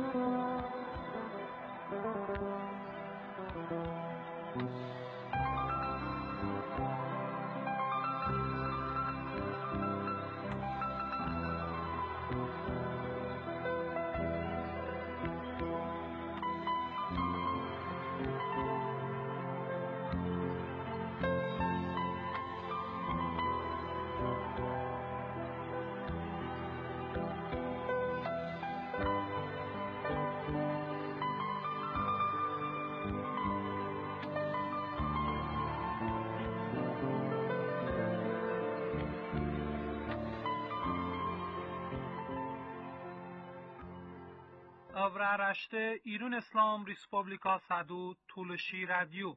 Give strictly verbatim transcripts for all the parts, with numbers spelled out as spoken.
Avraaraşte İran İslam Respublika Sadu Tuluşi Radyo.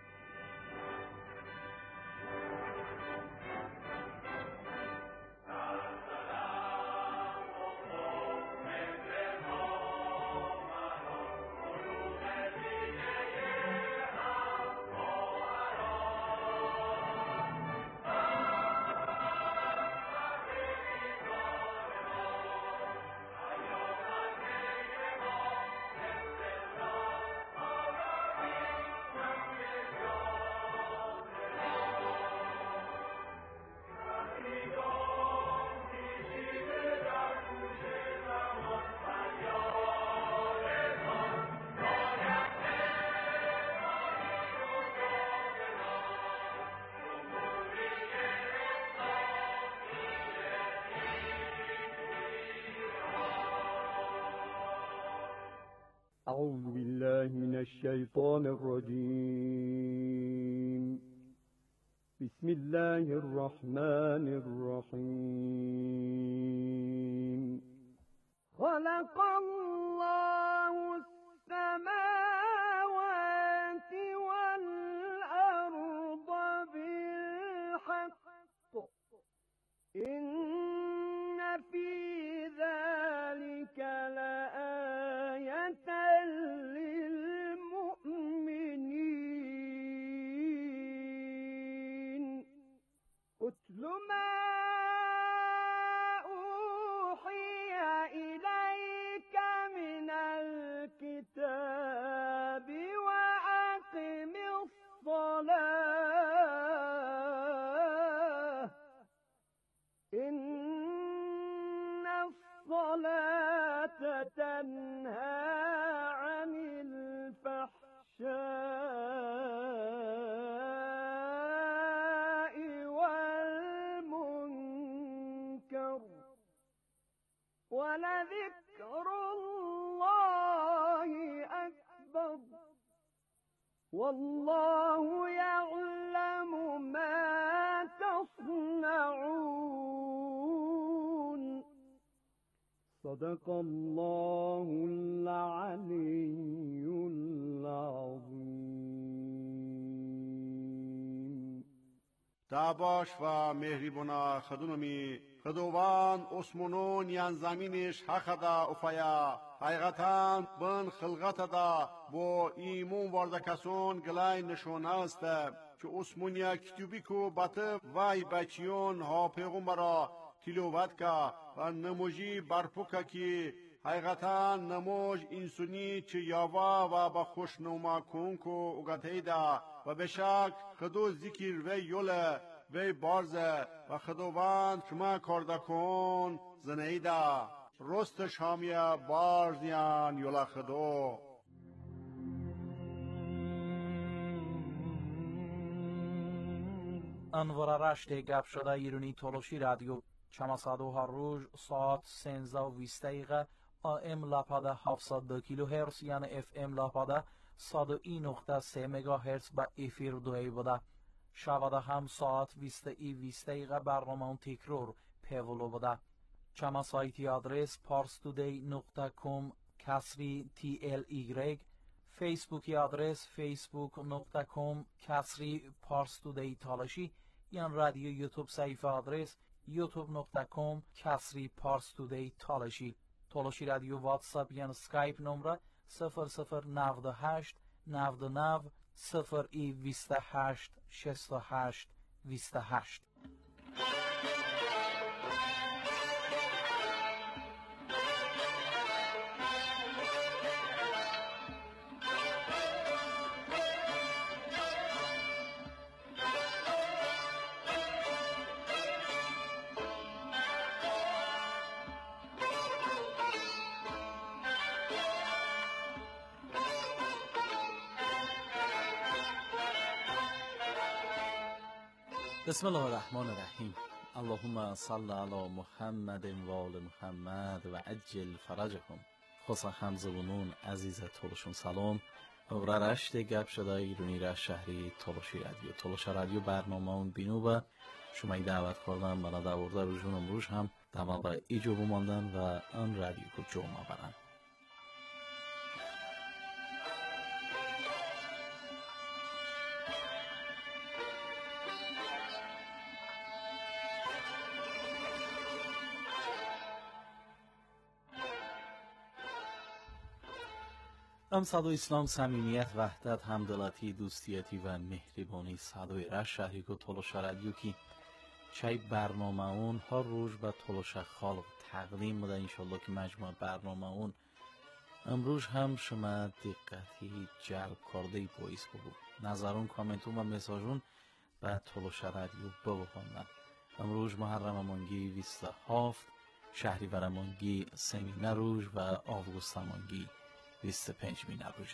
أعوذ بالله من الشيطان الرجيم بسم الله الرحمن الرحيم خلق الله السماوات والأرض بالحق إن في ذلك لآية للمؤمنين اتل ما أوحي إليك من الكتاب وأقم الصلاة إن الصلاة تنهى عن الفحشاء والمنكر ولذكر الله أكبر والله يعلم ما تصنعون صدق الله العلي العظيم. دعواش و مهریبونا خدونمی خدوان اسمونون یان زمینش حقدا افیا حقیقتاً بن خلقت دا با ایمون وارده کسون گلای نشونه است که اسمونیا کتوبی کو باته وای بچیون ها پیغمبرا تلاوت کا و نموجی برپوکا کی حقیقتا نموج انسونی چه یاوا و با خوشنما کن کو اگتیدا و بشک خدو ذکر و یوله و بارزه و خدوان شما کرده کن زنیدا رست شامیا بارزیان یولا خدو انوار رشته گپ شده ایرانی تولوشی رادیو چماسادو هر روز ساعت سنزده و بیست دقیقه آم لاپاده هفتصد و دو کیلو هرتز یعنی اف ام لاپاده صد و یک نقطه سه مگا هرتز با افیر دوی بوده. شباده هم ساعت بیست ای بیست دقیقه برنامه تکرار پیولو بوده. چما سایتی آدرس parstoday نقطه com کسری تی ال ایگرگ، فیسبوکی آدرس facebook نقطه com کسری parstoday تالاشی، یان رادیو یوتیوب صفحه آدرس یوتیوب نقطه com کسری parstoday تالاشی. تالاشی رادیو واتساپ یان سکایپ نمره صفر صفر نود و هشت نود و نه صفر ای بیست و هشت شصت و هشت بیست و هشت. بسم الله الرحمن الرحیم. اللهم صل علی محمد و آل محمد و عجل فرجهم. خصا همزبونون عزیز تولشون سلام. اغرا رشت گپ شده ایرونی را شهری تولشی رادیو تولش رادیو برنامه اون بینو و شما ای دعوت کردن برای دورده روشون امروز هم دماغ ایجو بماندن و آن رادیو کو جمعه برن. ام صدای اسلام، صمیمیت، وحدت، همدلاتی، دوستیتی و مهربانی صدای رش شهری که تولش رادیو کی چای برنامه اون هر روز به تولش خالق تقدیم بوده. انشالله که مجموع برنامه اون امروز هم شما دقتی جلب کرده باعث بود. نظرون، کامنتون و مساجون به تولش رادیو بخوندن. امروز محرم مانگی بیست و هفت، شهریور مانگی سمینه روز و آوگوست مانگی بیست و پنج می نروژه.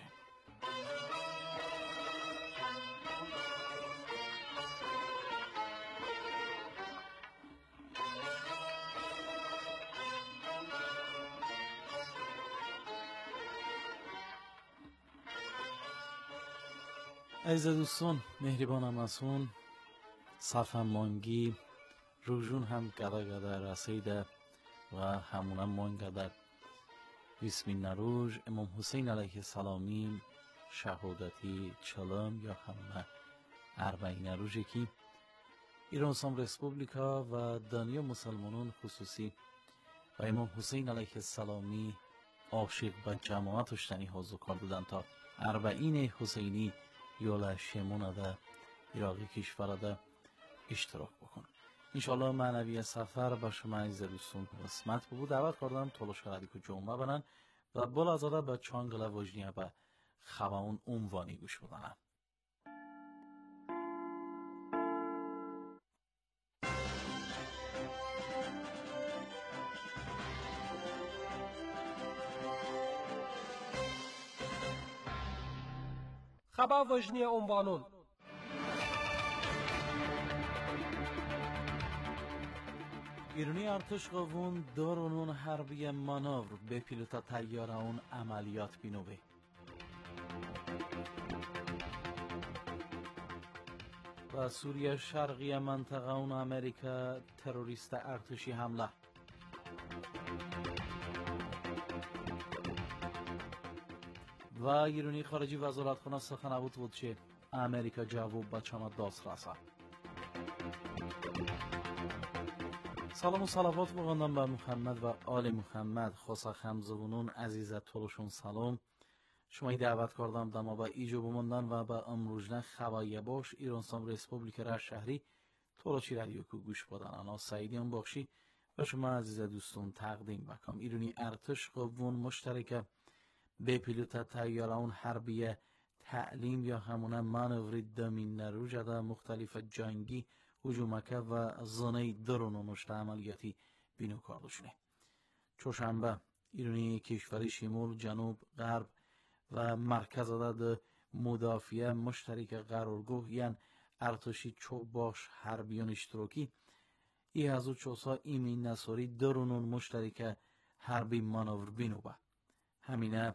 عزیز دوستان، مهربانم هستون. صفحه مانگی روزون هم گده گده رسیده و همونم مان گده بیست نروژ امام حسین علیه السلامی شهادتی چلم یا همه اربعین نروژی که ایران اسلام رسپوبلیکا و دنیا مسلمانان خصوصی و امام حسین علیه السلامی عاشق به جماعت اشتنی حاضر کردن تا اربعین حسینی یولا شمونه ده عراقی کشور ده اشتراک بکن. انشالله معنوی سفر با شما عزیز دوستان قسمت بود. دعوت کردم تولش رادیو کو جمعه برن و بالا زاده به چانگل وجنیه به خواهون عنوانی گوش بدنن. خبر وجنی عنوانون: ایرانی ارتش قوون دارونون حربی مانور به پیلوت تیاره اون عملیات بینوه. و سوریه شرقی منطقه اون امریکا تروریست ارتشی حمله. و ایرانی خارجی وزارت خانه سخنگوی بود که امریکا جواب به چما داست رسه. سلام و صلوات بگویم به محمد و آل محمد. خاصا همزبونون عزیز تولشون سلام. شما ای دعوت کردم دما با ایجو بماندن و با امروزنه خبایی باش ایران اسلام رسپوبلیک را شهری تولشی رادیو کو گوش بدن. انا سعیدیان بخشی و شما عزیز دوستون تقدیم بکنم. ایرانی ارتش قوون مشترک به پیلوت تیاره‌ون حربی تعلیم یا همونه مانوری دمین نروژ ده مختلف جنگی هجومکه و زنه درون و نشته عملیاتی بینو کردشونه. چوشنبه ایرانی کشوری شمال، جنوب، غرب و مرکز ده مدافعه مشترک قرارگاه یعن ارتشی چوب باش حربیان اشتراکی ای از او چوسا ایمین نصاری درونون مشترک حربی مانور بینو با. همینه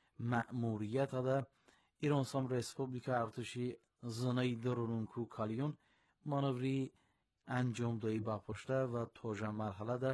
مأموریت ده ایران اسلام رسپوبلیک ارتشی زنه درونون کو کالیون مانوری انجام دهی با پشته و توجه مرحله ده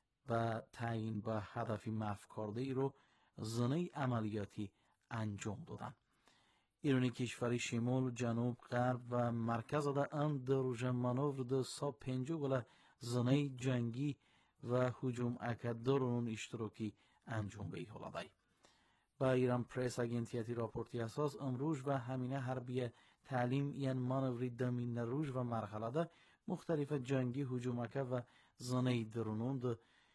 و تعیین به هدفی مفکارده ای رو زنه عملیاتی انجام دادن. ایرانی کشوری شمال، جنوب، غرب و مرکز ده ان دروژه مانور ده سا پنجو گله زنه جنگی و هجوم اکد درون اشتراکی انجام بهی حالا با ایران پریس اگنتیتی راپورتی اساس امروز و همینه حربی تعلیم این مانوری دمین روز و مرحله ده مختلف جنگی هجومکه و زنه درونون ده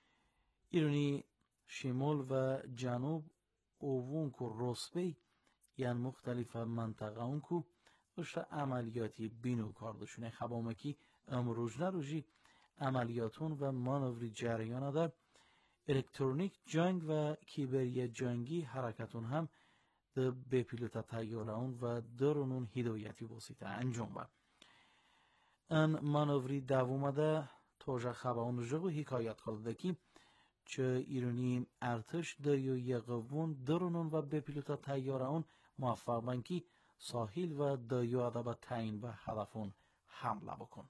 ایرانی شمال و جنوب اوون کو روسبی یعنی مختلف منطقه اون کو اشت عملیاتی بینو کاردشونه. خبامکی امروز نروژی عملیاتون و مانوری جریان ده الکترونیک جنگ و کیبری جنگی حرکتون هم ده به پیلوت تیاره اون و درونون هدایتی واسطه انجام با. ان مانوری دوومده توجه خبرون جگو حکایت کرده که چه ایرانی ارتش دریایی قوون درونون و به پیلوتا تیاره اون موفق بنکی ساحل و دریو ادب تعیین و هدفون حمله بکن.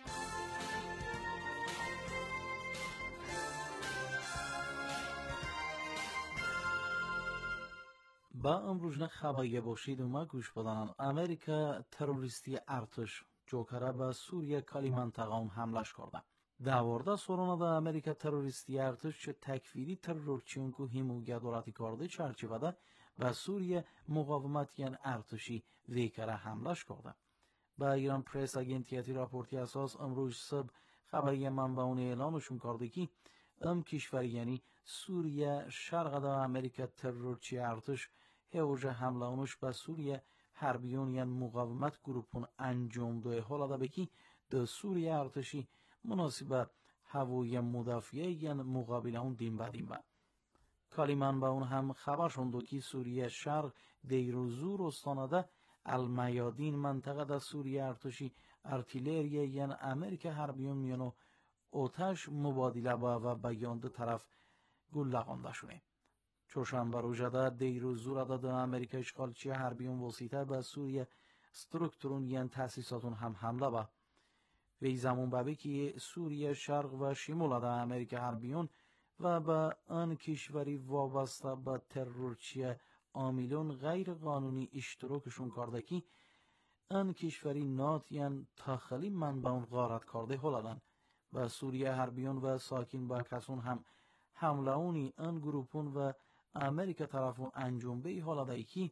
با امروزنه خبری باشید و ما گوش بدانن امریکا تروریستی ارتش جوکره به سوریه کلی منطقه اون حملش کرده. داورده سورونا دا امریکا تروریستی ارتش چه تکفیری ترورچیون که هموگه دوراتی کرده چرچیوده به سوریه مقاومت یعن ارتشی ویکره حملش کرده. با ایران پریس اگنتیتی راپورتی اساس امروز صبح خبری منبعون اعلامشون کرده که ام کشور یعنی سوریه شرق دا امریکا ترورچی ارتش هوجه حمله اونش به سوریه حربیون یعن مقاومت گروپون انجام دوه حالا دا بکی دا سوریه ارتشی مناسب هوای مدافعه یعن مقابل اون دیم با دیم با. کالیمان با اون هم خبر شوندو که سوریه شرق دیروزور استانده المیادین منطقه دا سوریه ارتشی ارتیلریه یعن امریکا حربیون میانو اوتش مبادله با و بیان دو طرف گل لغانده شونه. چوشنبه روزه دیروزور دا دا امریکا اشغالچی حربیون وسیطه به سوریه سترکترون یعن تاسیساتون هم حمله با. وی زمان بابی که سوریه شرق و شمال دا امریکا حربیون و با آن کشوری وابسته با ترورچی عاملون غیر قانونی اشتراکشون کرده که آن کشوری نات یعن تاخلی منبعون غارت کرده هلدن و سوریه حربیون و ساکن با کسون هم حمله اونی آن گروپون و امریکا طرفون انجام بی هلده ای که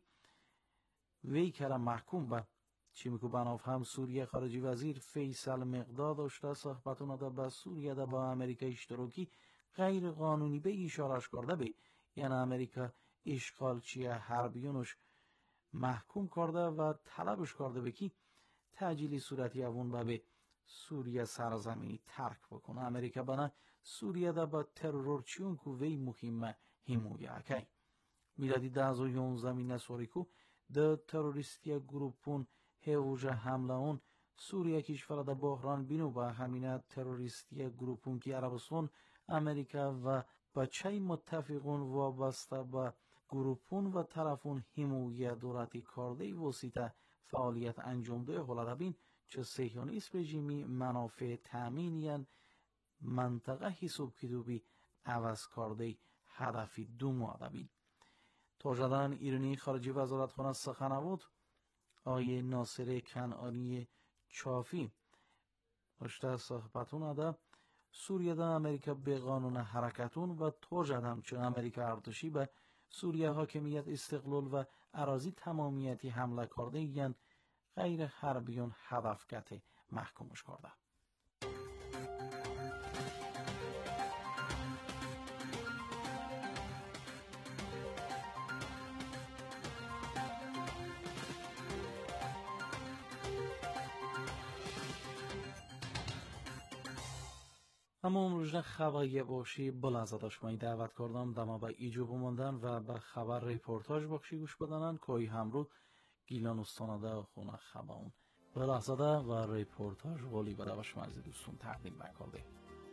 وی کره محکوم با چی میکو بناف هم سوریه خارجی وزیر فیصل مقداد داشته صحبتون دا با سوریه دا با امریکا اشتراکی غیر قانونی به اشارش کرده بی یعنی امریکا اشغالچی حربیونش محکوم کرده و طلبش کرده بی که تعجیلی صورتی اون با به سوریه سرزمینی ترک بکنه. امریکا بنا سوریه دا با ترورچیون که وی مهمه همویه اکی میلادی ده هزار و یازده مینه سوریکو دا تروریستی گروپون هوجه حمله اون سوریه کشور دا بحران بینو با همینه تروریستی گروپون که عربستان امریکا و با چای متفقون وابسته با گروپون و طرفون همویه دولتی کرده وسیطه فعالیت انجام ده حالا بین چه صهیونیسم رژیمی منافع تامینیان منطقه حساب کدوبی عوض کرده هدفی دو ماده بین. تاجدان ایرانی خارجی وزارت خانه سخنوات آیه ناصر کنعانی چافی اشته صحبتون ده سوریه دا امریکا به قانون حرکتون و توجد همچون امریکا ارتشی به سوریه حاکمیت استقلال و اراضی تمامیتی حمله کرده یعن غیر حربیون هدفگت محکومش کرده. اما امروز خبری باشی بلازه داشمایی دعوت کردم دما به ایجو بماندن و به خبر ریپورتاج بخشی گوش بدنن که همرو گیلان استانده خونه خبرون بلازه و ریپورتاج غالی بده باشم از دوستون تقدیم بکنده.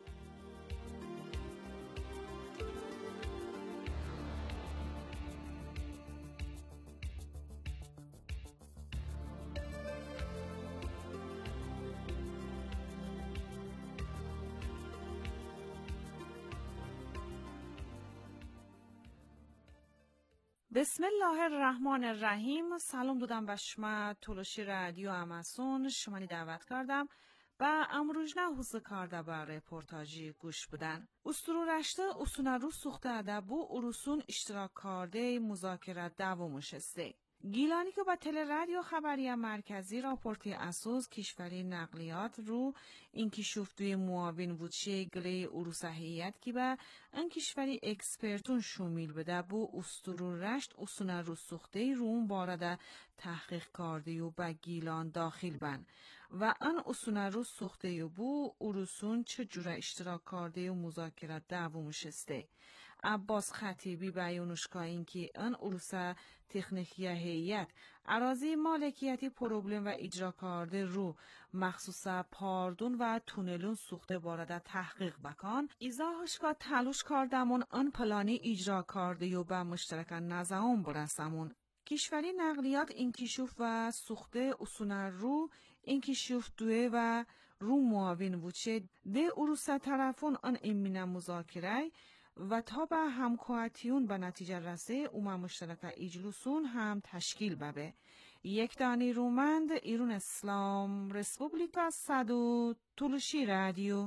بسم الله الرحمن الرحیم. سلام دادم به شما تولشی رادیو امازون شمانی دعوت کردم و امروزنه حوزه کرده به رپورتاجی گوش بدن. استرورشته اسونه رو سوخته ده بو اروسون اشتراک کرده مذاکرات دوامش استه. گیلانی که با تل رادیو خبری مرکزی راپورتی اساس کشوری نقلیات رو این کشفتوی معاون وچه گلی اروسهیت که با این کشوری اکسپرتون شمیل بده بو استرو رشت اسونه رو سخته روم بارده تحقیق کرده و با گیلان داخل بن و ان اسونه رو سخته بو اروسون چه جوره اشتراک کرده و مذاکرات دوامش استه. عباس خطیبی بیانوشکا اینکه ان اروسا تکنیکی هیئت اراضی مالکیتی پروبلم و اجرا کرده رو مخصوصا پاردون و تونلون سوخته بارده تحقیق بکن ایزاهش که تلوش کردمون ان پلانی اجرا کرده و به مشترک نظام برسمون. کشوری نقلیات انکشاف و سوخته اصولا رو انکشاف دوه و رو معاون وچه ده اروسا طرفون ان امین مذاکره و تا به همکارتیون به نتیجه رسه اومه مشترک اجلسون هم تشکیل ببه. یک دانی رومند ایرون اسلام رسپوبلیکا صدو تولشی رادیو.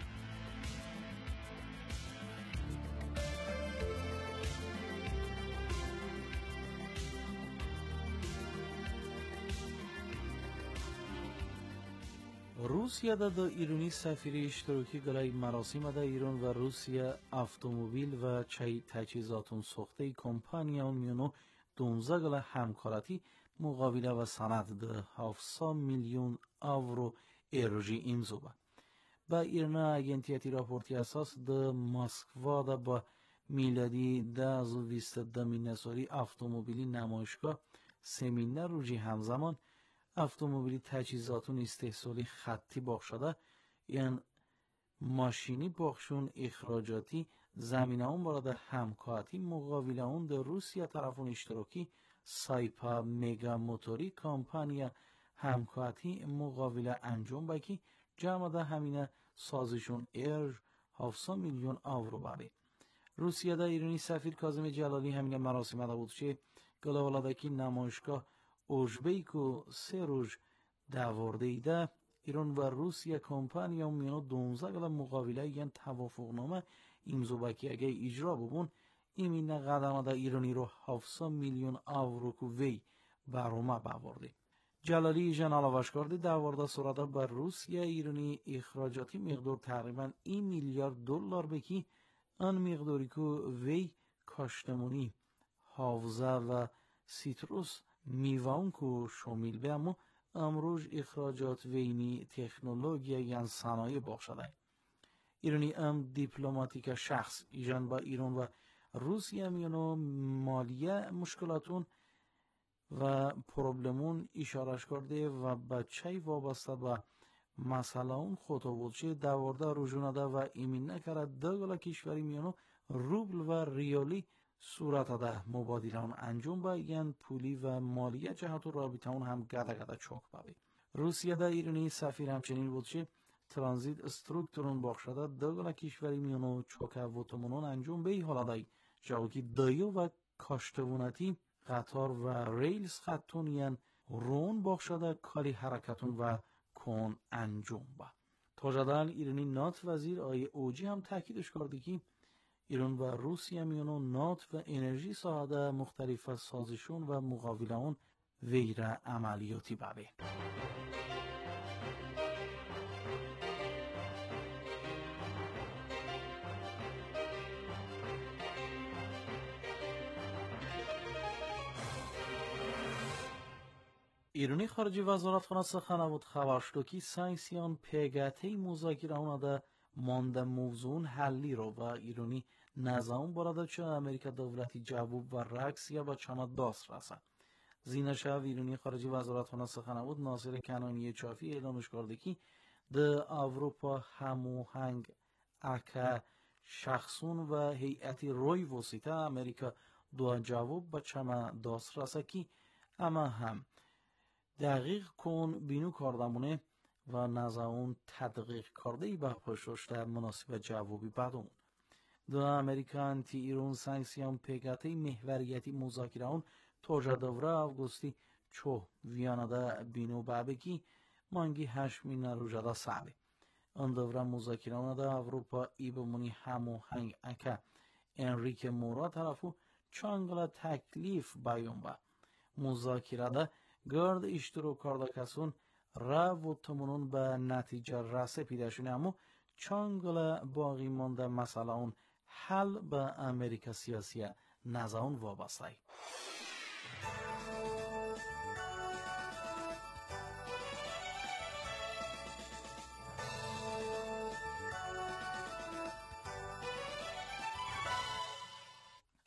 روسیه دا دا ایرانی سفیر اشتراکی گلای مراسم دا ایران و روسیه автомобил و چای تجهیزاتون ساخته کمپانیان میونو دونزده گله همکارتی مقابله و سند ده هفتصد میلیون اورو ایروژی امضا با. با ایران اگنتیتی راپورتی اساس ده مسکوا دا با میلادی ده از بیست دمی نساری автомобili نمایشگاه سمینر روژی همزمان автомобili تجهیزاتون استحصالی خطی باخ شده یعنی ماشینی باخشون اخراجاتی زمینه اون برای همکارتی مقابل اون در روسیه طرفون اشتراکی سایپا میگا موتوری کمپانیا همکارتی مقابل انجام بکی جمع ده همینه سازشون ارج هفتصد میلیون اورو باری. روسیه در ایرانی سفیر کاظم جلالی همینه مراسم ده بود چه گلاولادکی نمایشگاه اوژبیکو سه روز داورده ایده ایران و روسیه کمپانیا میانو دونزده گله مقابله یعنی توافقنامه امضا بکی اگه اجرا ببون ایمین قدمه دا ایرانی رو هفتصد میلیون اورو کو وی برامه باورده. جلالی جن علاوش کرده داورده صورته بر روسیه ایرانی اخراجاتی مقدار تقریبا این میلیارد دلار بکی ان مقداری کو وی کاشتمونی حافظه و سیتروس میوان کو شامل به اما امروز اخراجات وینی تکنولوژی یعنی صنایع باخشده. ایرانی ام دیپلماتیک شخص ایجان با ایران و روسیه میانو مالیه مشکلاتون و پروبلمون اشارش کرده و بچه وابسته به مسئله اون خطابوچه دوارده روزونه و ایمین نکرد دو گله کشوری میانو روبل و ریالی صورت ده مبادله اون انجام با یعنی پولی و مالیه جهت و رابطه اون هم گده گده چوک بابی. روسیه در ایرانی سفیر همچنین بود که ترانزیت استروکتورون باخشده دو گله کشوری میانو چوک و تمنون انجام به حالا دای جاوکی دایو و کاشتوونتی قطار و ریلز خطون یعنی رون باخشده کاری حرکتون و کن انجام با. تاجدان ایرانی نات وزیر آی اوجی هم تاکیدش کرده که ایران و روسیه میانو نات و انرژی ساعده مختلف سازشون و مقابله اون ویره عملیاتی بابه. ایرانی خارجی وزارت خانه سخنه بود خبر شد که سانکسیون پیگاتی مذاکره اون ده مانده موضوع حلی رو و ایرانی نظام براده چه امریکا دولتی جواب و رکس یا با چمد داست رسد. زینه شب ایرانی خارجی وزارت خانه سخنه بود ناصر کنانی چافی اعلامش کرده که ده اروپا هموهنگ اکا شخصون و هیئتی روی وسیطه امریکا دو جواب با چمد داست رسد که اما هم دقیق کن بینو کردمونه و نظام تدقیق کرده ای به پشتشته مناسب جوابی بدون. دو امریکا انتی ایران سانکسیون پیگاتی محوریتی مذاکره اون توجه دوره آگوستی چو ویانادا بینو بابکی مانگی هشمین روژادا سعبه. اون دوره مذاکره اون دا اروپا ای بمونی همو هنگ اکا انریک مورا طرفو چانگلا تکلیف بیون با. مذاکره دا گرد اشتراک کرده کسون را و تمنون به نتیجه رسه پیدا شونه اما چانگل باقی مانده مسئله اون حل به امریکا سیاسی نظام وابسته.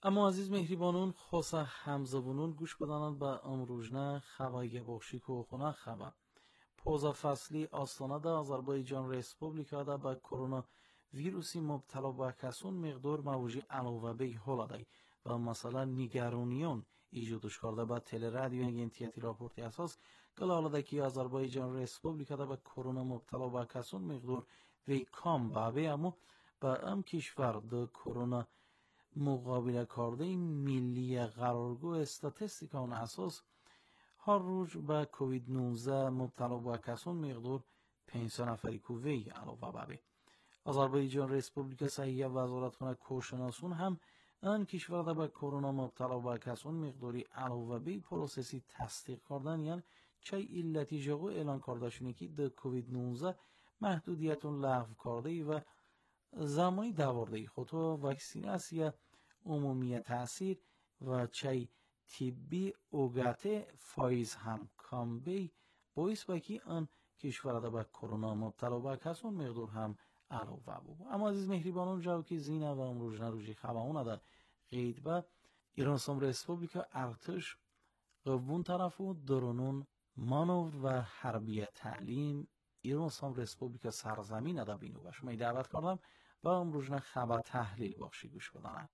اما عزیز مهریبانون خاصه همزبونون گوش بدانند به امروزنه خبری بخشی که خونه خبر پوزا فصلی آستانه در آذربایجان ریسپوبلیکا دا به کرونا ویروسی مبتلا به کسون مقدار موجی علاوه به هولادای و مثلا نگرانیون ایجادش کرده به تل رادیو انتیتی راپورتی اساس گلاله که آذربایجان ریسپوبلیکا دا به کرونا مبتلا به کسون مقدار وی کام بابه اما به ام کشور د کرونا مقابله کرده ملی قرارگاه استاتستیکان اساس هر روز به کووید نوزده مبتلا به کسان مقدار پنجصد نفری که وی علاوه بابه آذربایجان ریسپوبلیکا صحیح وزارتخانه کوشناسون هم آن کشور دا به کرونا مبتلا به کسان مقداری علاوه به پروسسی تصدیق کردن یعنی چه علتی جاگو اعلان کرده شونه که د کووید نوزده محدودیتون لغو کرده و زمانی دوارده خود و واکسیناسیا عمومی تاثیر و چه طبی اوگاته فایز هم کامبی باعث بکی آن کشور دا به کرونا مبتلا به کسان مقدار هم علاوه بود. اما عزیز مهریبانان جاو که زینه و امروز نروجی خبرونه دا قید به ایران اسلامی ریسپوبلیکا ارتش قوون طرفو درونون مانور و حربی تعلیم ایران اسلامی ریسپوبلیکا سرزمین دا بینو باش من دعوت کردم و امروز نه خبر تحلیل بخشی گوش بدانم.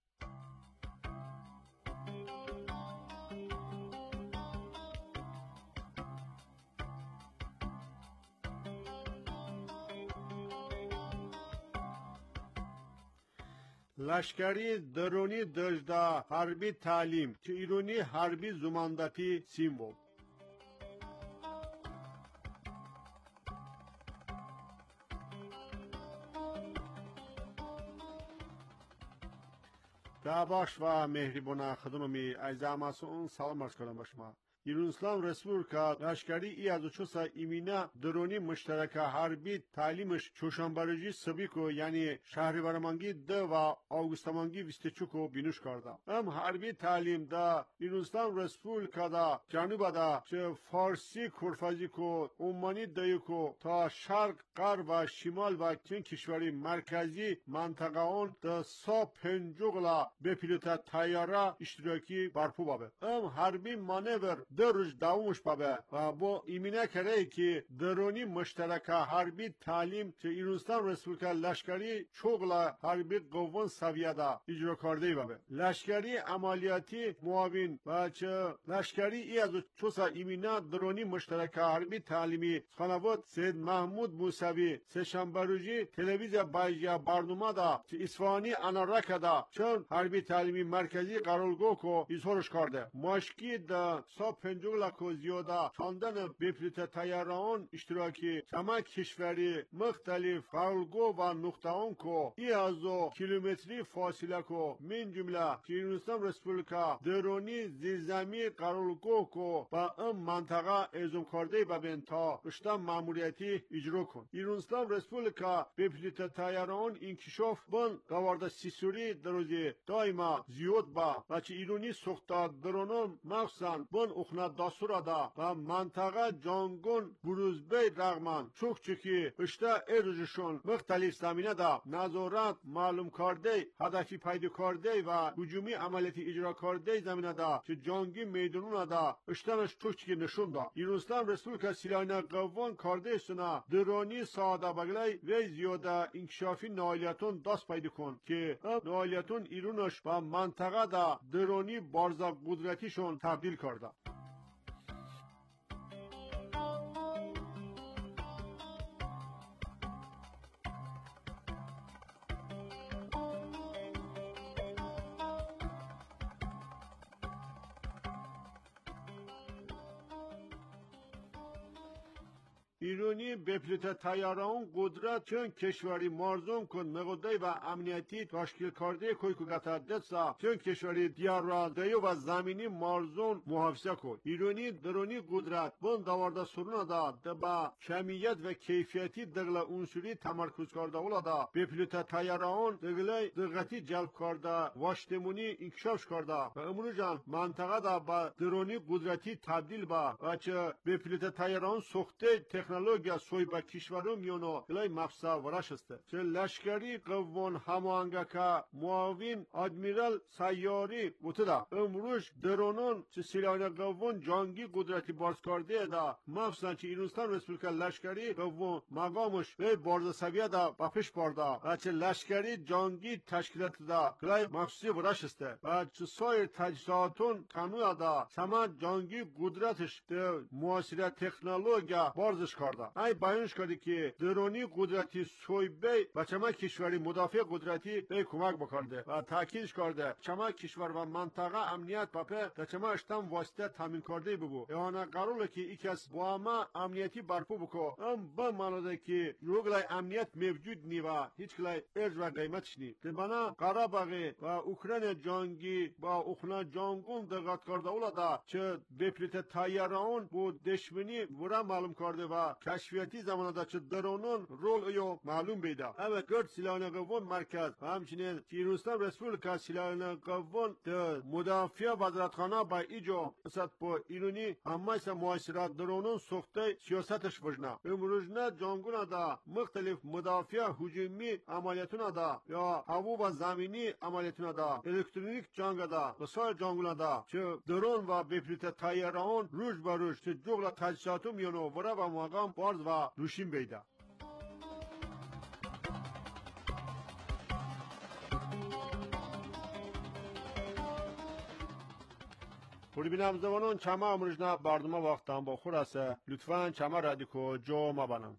لشکری درونی دجدا حربی تعلیم که ایرانی حربی زماندتی سیمبول دعواش و مهریبانه خدممی اعزام مسئول سلام عرض کنم به شما. ایران اسلامی ریسپوبلیکا لشکری ای از چوسا ایمینا درونی مشترک حربی تعلیمش چوشنبرجی سبیکو یعنی شهریورمانگی ده و آگوستمانگی بیست و چوکو بینوش کرده. ام حربی تعلیم دا ایران اسلامی ریسپوبلیکا دا جنوب دا چه فارسی کورفازی کو عمانی دیوکو تا شرق غرب و شمال و چین کشوری مرکزی منطقه اون دا سا پنجوغلا به پیلوت تیاره اشتراکی برپو بابه. ام حربی مانور در روز دوامش بابه و با ایمینه کرده که درونی مشترک حربی تعلیم چه ایران اسلامی ریسپوبلیکا لشکری چوغلا حربی قوان سویه دا اجرا کرده بابه. لشکری عملیاتی معاون و چه لشکری ای از چوسا ایمینه درونی مشترک حربی تعلیمی خانواد سید محمود موسوی سهشنبه روزی تلویزیون بایجیا برنامه دا چه اصفهانی انارک دا چون حربی تعلیمی مرکزی قرارگاه کو اظهارش کرده. مشکی دا ساب پنجولا کو زیاده چاندن بیپلیت تیاران اشتراکی تمام کشوری مختلف قرارگاه و نقطه آن کو ای ازو کیلومتری فاصله کو من جمله که ایران اسلامی ریسپوبلیکا درونی زیرزمینی قرارگاه کو با ام منطقه اعزام کرده ببین تا رشته ماموریتی اجرا کن. ایران اسلامی ریسپوبلیکا بیپلیت تیاران انکشاف بن گوارد سیسوری دروزی دائما زیاد با و چه ایرانی سوخته درونان مخصوصا بن اخنا داسورا دا و منطقه جانگون بروزبی رغمان چوک چکی اشته ارجشون مختلف زمینه دا نظارت معلوم کرده هدفی پیدا کرده و هجومی عملیاتی اجرا کرده زمینه دا که جانگی میدانون دا اشتنش چوک چکی نشون دا. ایران اسلامی ریسپوبلیکا سیلاینا قوان کرده استنا درونی ساده بگلی و زیاده انکشافی نالیتون دست پیدا کن که نالیتون ایرانش و منطقه دا درونی بارزا قدرتیشون تبدیل کرده. ایرانی به پیلوت تیاران قدرت چون کشوری مارزون کن مقدای و امنیتی تشکیل کرده کوی که گتردسا چون کشوری دیارادهی و زمینی مارزون محافظه کن. ایرانی درونی قدرت بون دوارده سرون دا با کمیت و کیفیتی دقل عنصری تمرکز کرده اولا دا به پیلوت تیاران دقل دقتی جلب کرده واشتمونی انکشاف کرده و امروز منطقه دا با درونی قدرتی تبدیل با و چه به پیلوت تیاران سخته تکنولوژی تکنولوژیا سوی با کشورم میونو گلای مفسا ورش است چه لشکری قوان همانگه که معاون ادمیرال سیاری بوده امروز درونون چه سیلان قوان جنگی قدرتی باز کرده دا مفسا چه ایرانستان رسپولیکا لشکری قوان مقامش به بارز سویه دا با پیش برده و چه لشکری جنگی تشکیلات دا گلای مفسی ورش است و چه سایر تجهیزاتون کانویا دا سما جنگی قدرتش ده معاصره تکنولوژیا بارزش کرده ای بیانش کرده که درونی قدرتی سویبه و چما کشوری مدافع قدرتی به کمک بکرده و تاکیدش کرده چما کشور و منطقه امنیت پاپه در چما اشتم واسطه تامین کرده ببو یعنی قراره که یکی از باما امنیتی برپو بکو ام با مانده که یوگلای امنیت موجود نی و هیچ کلای ارز و قیمتش نی بنا قراباغی و اوکراین جنگی با اوکراین جنگون دقت کرده اولا دا چه بپلیت تایران بود دشمنی ورا معلوم کرده و کشفیتی زمانه چه درونون رول ایو معلوم بیده اوه گرد سیلان قوان مرکز و همچنین ایرانستان رسپولیکا سیلان قوان ده مدافع وزارتخانه با ایجو اصد با ایرانی همه سا معاشرات درونون سخته سیاستش وجنه امروزنه جنگون دا مختلف مدافع هجومی عملیتون دا یا هوا و زمینی عملیتون دا الکترونیک جنگ دا و سایر جنگون دا چه درون و بپلیت تایران روز با روز چه جغل تجهیزاتو میونو ورا و مقام بارز و روشین بیده خوری بینم زبانون چما امروزنا برنامه وقتم با خور است لطفاً چما رادیکو جو ما بانم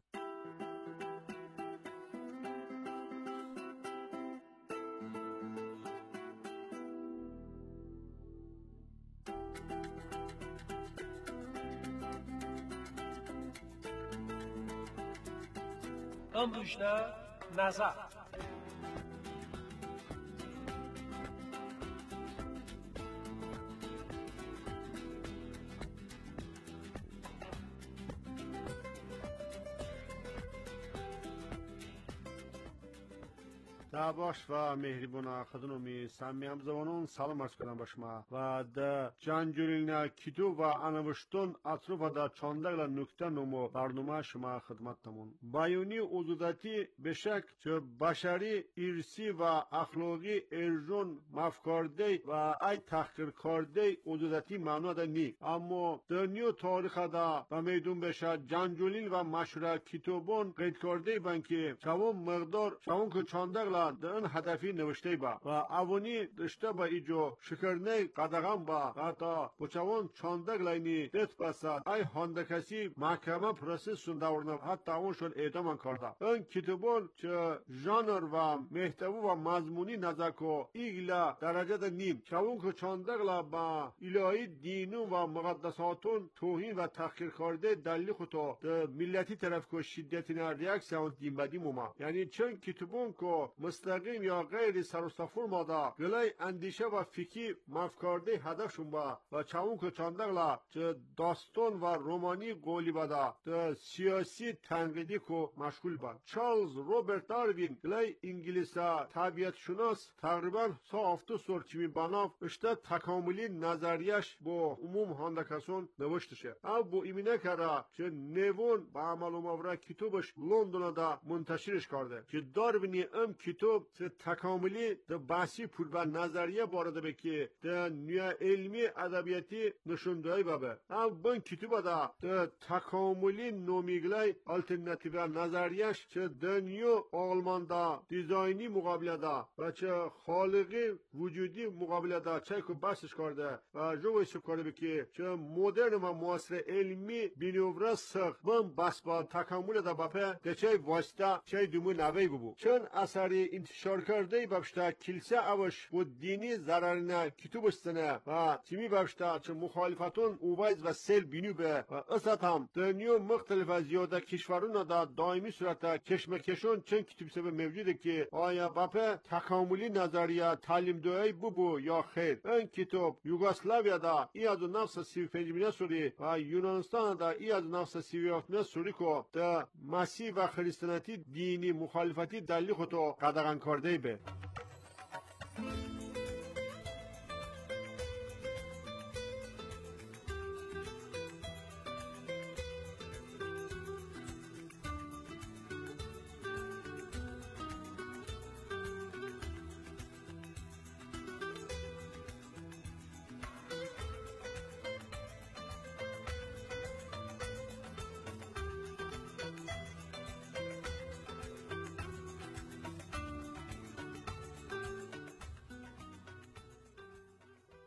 امروزنا نظر باش و مهربان خدمت سامی همزبانان سلام عرض کنم به شما و در جنجولینا کیتو و انوشتون اطراف در چاندگل نکته نمو برنامه شما خدمتتمون بیانی حدوداتی به شک چه بشری ارسی و اخلاقی ارجون مفکرده و ای تحقیر کرده حدوداتی معنی ده نی اما دنیو تاریخ ده و میدون بشه جنجولیل و مشهور کتابون قید کرده بان که چون مقدار چون که چاندگل در هدفی نوشته با و اوانی داشته با ایجو شکرنه قدغم با حتی بچوان چاندگ لینی دت بسد ای هندکسی محکمه پروسس سندورنه حتی اون شد اعدام کرده این کتابون چه ژانر و محتوا و مضمونی نزدیکو ایگلا درجه ده نیم چون که چاندگلا با الهی دینو و مقدساتون توهین و تحقیر کرده دلیل خودو ده ملتی طرف کو شدتی نه ریاکسیون دین بدی موما یعنی چون کتابون کو مستقیم یا غیر سرستفور مادا گلای اندیشه و فکری مفکرده هدفشون با و چون که چاندگلا چه داستان و رومانی قولی بدا ده سیاسی تنقیدی کو مشغول با چارلز روبرت داروین گلای انگلیسا طبیعت شناس تقریبا سا هفته سور چیمی بناف اشته تکاملی نظریش با عموم هندکسون نوشتشه او با ایمینه کرده که نیوون با عمل امورا کتابش لندن دا منتشرش کرده که داروینی ام کتاب چه تکاملی ده بحثی پول و نظریه بارده بکی ده نیا علمی ادبیاتی نشوندهی بابه او بان کتاب دا ده تکاملی نومیگلای آلترناتیو نظریش چه دنیو آلمان دا دیزاینی مقابله دا و چه خالقی وجودی مقابله دا چه که بحثش کرده و جو سب کرده بکی چه مدرن و معاصر علمی بینیوبرا سخ بان بس با تکامل دا باپه ده چه واسطه چه دومو نوی ببو چون اثری انتشار کرده بابشتا کلیسه اوش و دینی ضررنه کتاب استنه و تیمی بابشتا چه مخالفتون اوبایز و سیل بینیو به و اصلا هم دنیو مختلف از زیاده کشورون دا دائمی صورت کشمکشون چند کتاب سبب موجوده که آیا باپه تکاملی نظریه تعلیم دوئی ببو یا خیر این کتاب یوگاسلاویا دا ای از نفس سی و پنج میلیون سوری و یونانستان دا ای از نفس سی و هفت میلیون سوری که دا مسیح و خریستانیتی دینی مخالفتی دلیل خودو قدغن کرده به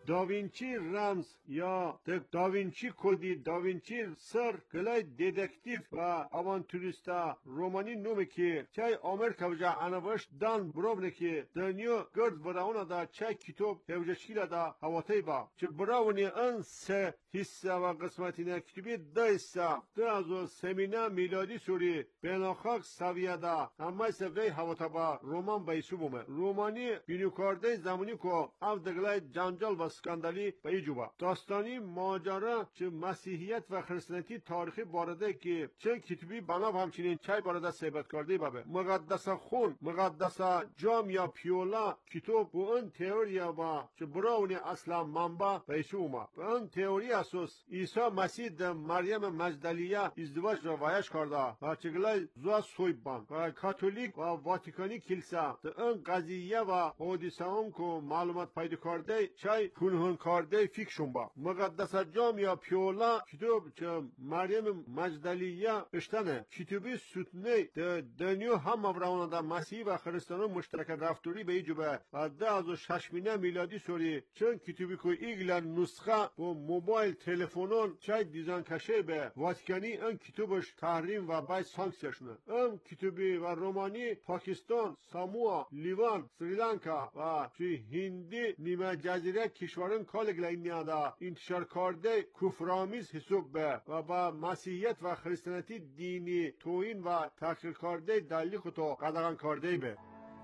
داوینچی رمز یا داوینچی کدی داوینچی سر گلای دیدکتیف و آوانتوریستا رومانی نومی که چای آمریکا وجا انوش دان بروبنه که دنیو گرد براونا دا چای کتاب هوجه شکیل دا هواتای با چه براونی ان سه حصه و قسمتی نه کتابی دا حصه دا ازو سمینا میلادی سوری بیناخاک سویه دا اما سوی هواتا با رومان بایسو بومه رومانی بینوکارده زمانی که او دگلای جنجال و سکاندالی بایجو با داستانی ماجرا چه مسیحیت و خرسنتی تاریخی بارده که چه کتابی بناب همچنین چای بارده ثابت کرده بابه مقدس خون مقدس جام یا پیولا کتاب و اون تئوریا با چه براونی اصلا منبع بایسو اومه و اون تئوری اساس عیسی مسیح ده مریم مجدلیه ازدواج را وایش کرده و چگلای زوا سویبان و کاتولیک و واتیکانی کلیسا ده اون قضیه و حادثه هم که معلومات پیدا کرده چای پنهان کرده فیکشون با مقدس جام یا پیولا کتاب چه مریم مجدلیه اشتنه کتابی ستنه ده دنیو هم مبراونه ده مسیح و خریستانو مشترک رفتوری به ایجوبه و ده از ششمینه میلادی سوری چون کتابی که ایگلا نسخه با موبایل تلفنون چای دیزاین کشه به واتیکانی اون کتابش تحریم و باید سانکسیا شونه اون کتابی و رومانی پاکستان ساموا لیوان سریلانکا و چی هندی نیمه جزیره کشورن کالگلا این نیادا انتشار کرده کفرآمیز حساب به و با مسیحیت و خریستانیتی دینی توهین و تحقیر کرده دلیل خودو قدغن کرده به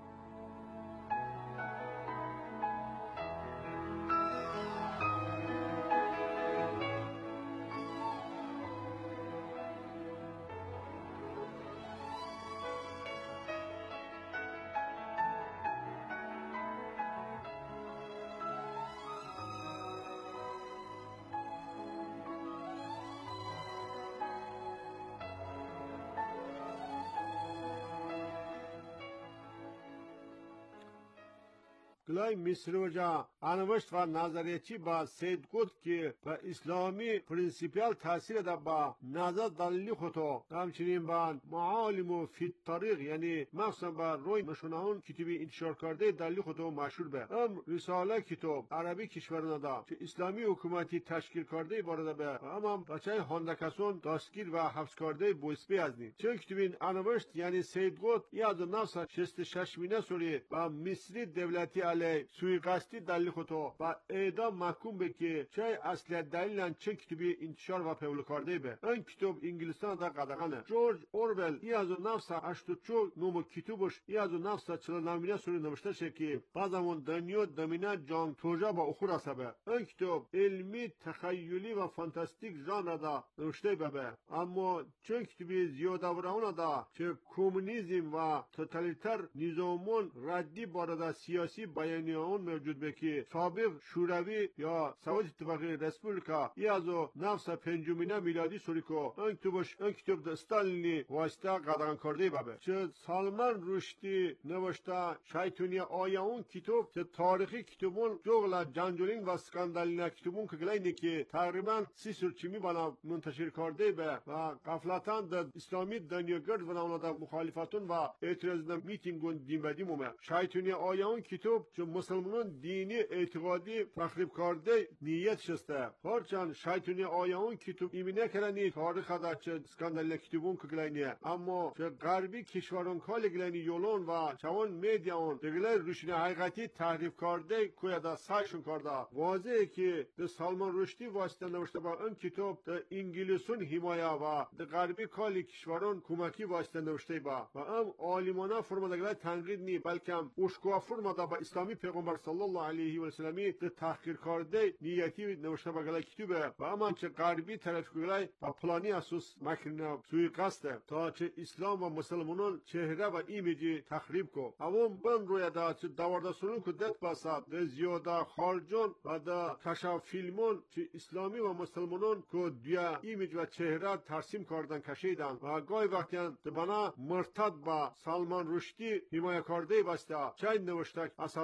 گلای مصر وجا انوشت و نظریچی با سید گفت که با اسلامی پرینسیپیال تاثیر دا با نظر دلیلی خودو همچنین با معالم و فی طریق یعنی مخصوصا با روی مشونهون کتابی انتشار کرده دلیلی خودو مشهور به هم رساله کتاب عربی کشورنا دا که اسلامی حکومتی تشکیل کرده بارده به اما بچه هندکسون دستگیر و حبس کرده بوسبی ازنی چون کتابی انوشت یعنی سید گفت یاد نفس شست شش مینه سوری با مصری دولتی علی سویقاستی دلیل خودو با اعدام محکوم به که چه اصل دلیلن چه کتابی انتشار و پیول کرده به این کتاب انگلیسان دا قدغنه جورج اورول ای از نفس هشتاد و چهار نوم کتابش ای از نفس چهل و نه سوری نوشته شه که بعضمون دنیا دمینه جان توجا با اخور اسبه این کتاب علمی تخیلی و فانتاستیک ژانر دا نوشته به اما چون کتابی زیاده ورانه دا چه کمونیسم و توتالیتر نظامون ردی بارد سیاسی بیان اون موجود به که سابق شوروی یا سواد اتفاقی رسپولیکا ای از نفس پنجمینه میلادی سوریکو این کتابش این کتاب د استالینی واسطه قدغن کرده بابه چه سالمان رشدی نوشته شیطانی آیا اون کتاب چه تاریخی کتابون جغلا جنجولین و سکاندالین کتابون که گلینی که تقریبا سی سرچمی بنا منتشر کرده به و قفلتاً د اسلامی دنیا گرد و نونا مخالفتون و اعتراض میتینگون دین بدیم اومه شیطانی آیا اون کتاب چه مسلمانان دینی اعتقادی تخریب کرده نیت شسته هرچند شیطانی آیا اون کتاب ایمینه کرنی تاریخ دا چه سکاندالینا کتابون که گلینیه اما چه غربی کشوران کال گلینی یولون و چوان میدیان دگلای روشنی حقیقتی تحریف کرده کویا دا سایشون کرده واضحه که ده سالمان رشدی واسطه نوشته با این کتاب ده انگلیسون حمایه و ده غربی کال کشوران کمکی واسطه نوشته با و ام عالمانه فرما دگلای تنقید نی بلکم اشکوا فرما دا با اسلامی پیغمبر صلی الله علیه و سلمی ده تحقیر کرده نیتی نوشته با گلای کتابه و اما چه غربی طرف گلای با پلانی اساس مکرنا سوی قصده تا چه اسلام و مسلمانان چهره و ایمیجی تخریب کو اون بن روی دا چه دوارده سنون که دت باسد ده زیاده خارجان و ده کشف فیلمون چه اسلامی و مسلمانان که دیا ایمیج و چهره ترسیم کردن کشیدن و گاهی وقتی ده بنا مرتد با سلمان رشدی حمایه کرده بسته چه نوشته اثر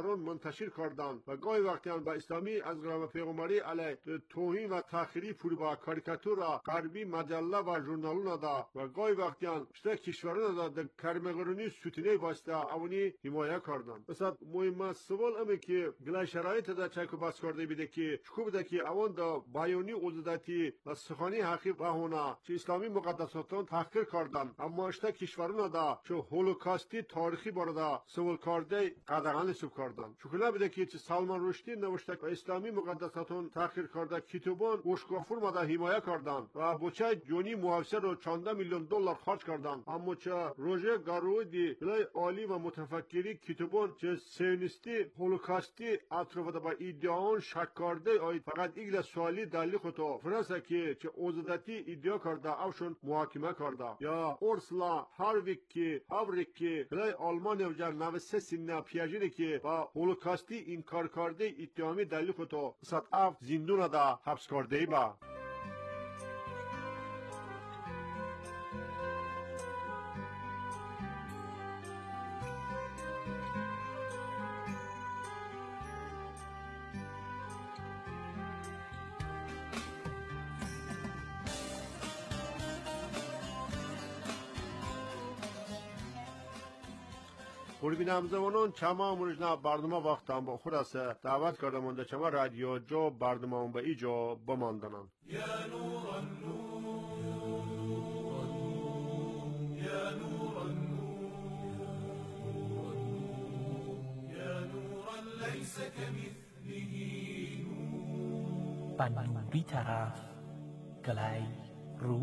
کشوران منتشر کردند و گاهی وقتی به اسلامی از قرام پیغمبری علیه توهین و تحقیری پوری با کاریکاتور غربی مجله و ژورنالونه دا و گاهی وقتی شته کشوران دا در کرمگرونی سوتینه واسطه اونی حمایه کردند. مثلا مهم سوال امی که گله شرایط دا چکو بس کرده بیده که چکو بده که اون دا بیانی عزدتی و سخانی حقیق و هونه چه اسلامی مقدساتان تحقیر کردند، اما اشته کشوران دا چه هولوکاستی تاریخی بارده سوال کرده قدغن سب کردند. چکو بده که چه سلمان رشدی نوشته و اسلامی مقدساتان تحقیر کرده کتابان وشکافور مده حمایه کردند و بچه جونی محافظه رو چند میلیون دلار خرج کردند، اما چه روژه گارودی بلای عالی و متفکری کتابان چه سیونیستی هولوکاستی اطراف با ایدئان شک کرده آید فقط ایگل سوالی دلیل خودو فرانسه که چه اوزدتی ایدئا کرده اوشون محاکمه کرده یا اورسلا هارویکی هاوریکی بلای آلمان و جر نوسته سینه پیاجینی که با هولوکاستی انکار کرده اتهامی دلیل خودو صد اف زندون دا حبس کرده با. قربین زمانان چما مرجنا برنامه وقتم با خود است دعوت کردم اند چما رادیو جو برنامه به ایجا بماندنم. یا نور النور یا نور النور یا نور لیس کمثله نور بنوری طرف گلای رو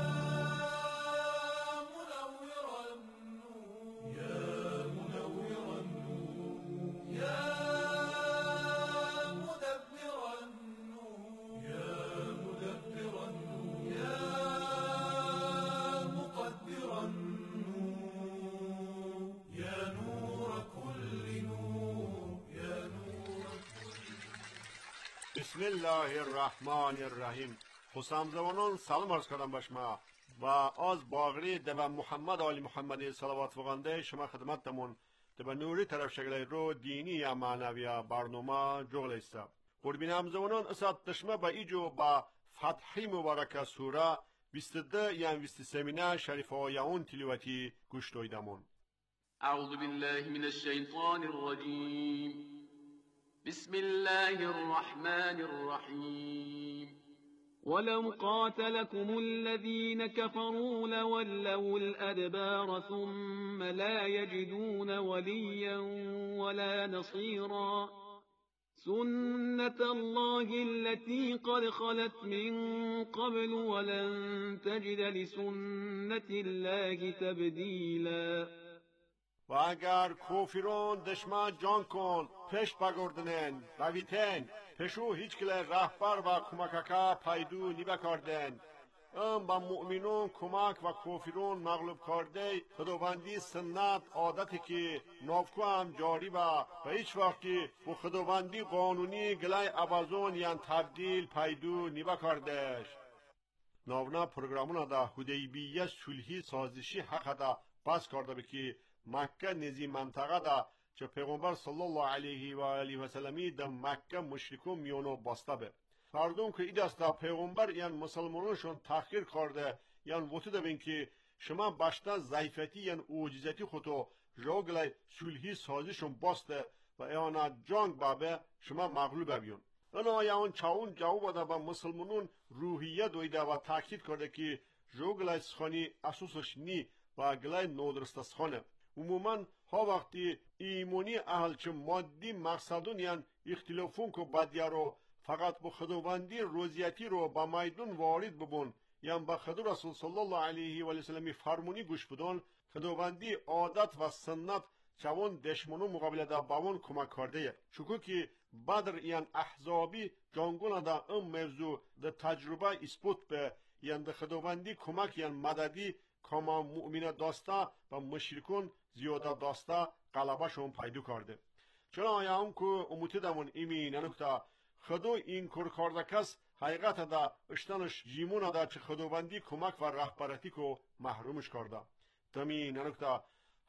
بسم الله الرحمن الرحیم. خسام زمانان سلام عرض کردم بشما و از باغری دو محمد آل محمد صلوات وغنده شما خدمتتمون دو نوری طرف شکل رو دینی یا معنوی برنامه جغل است. قربین همزمانان اساد تشمه با ایجو با فتحی مبارک سوره بیست و دو یا بیست و سه شریف آیون تلیوتی گوش دویدمون. اعوذ بالله من الشیطان الرجیم. بسم الله الرحمن الرحيم. ولو قاتلكم الذين كفروا لولوا الأدبار ثم لا يجدون وليا ولا نصيرا. سنة الله التي قد خلت من قبل ولن تجد لسنة الله تبديلا. و اگر کوفرون دشمن جان کن پیش بگردنن دویتن پیشو هیچ کل رهبر و کمککا پیدو نیبه کردن ام با مؤمنون کمک و کوفرون مغلوب کرده خداوندی سنت عادتی که نافکو هم جاری با و هیچ وقتی با خداوندی قانونی گلای عوضون یعن تبدیل پیدو نیبه کردش. ناونا پروگرامون دا حدیبیه صلحی سازشی حق دا بس کرده بکی مکه نزی منطقه دا چه پیغمبر صلی الله علیه و آله و سلمی در مکه مشرکون میونو باسته به مردم که ایدست دا پیغمبر یعن مسلمانانشون تحقیر کرده یعن وطو دا بین که شما باشتا ضعیفتی یعن اوجزتی خودو جاگلای صلحی سازشون باسته و ایانا جنگ بابه شما مغلوب بیون. انا یعن چاون جواب دا با مسلمانون روحیه دویده و تاکید کرده که جاگلای سخانی اساسش نی و گلای نودرست سخانه. عموما ها وقتی ایمانی اهل چه مادی مقصدون یعن اختلافون که بدیا رو فقط با خداوندی روزیتی رو با میدون وارد ببون یعن با خدا رسول صلی الله علیه و سلم فرمونی گوش بدون خداوندی عادت و سنت چون دشمنو مقابله دا باون کمک کرده چکو که بدر یعن احزابی جانگون دا ام موضوع دا تجربه اثبات به یعن دا خداوندی کمک یعن مددی کما مؤمن داسته و مشرکون زیاده داسته غلبه شون پیدا کرده. چرا آیام که اموتی دمون ایمی ننکتا خدا این کار کرده کس حقیقت دا اشتنش جیمون دا چه خداوندی کمک و رهبرتی کو محرومش کرده. تمی ننکتا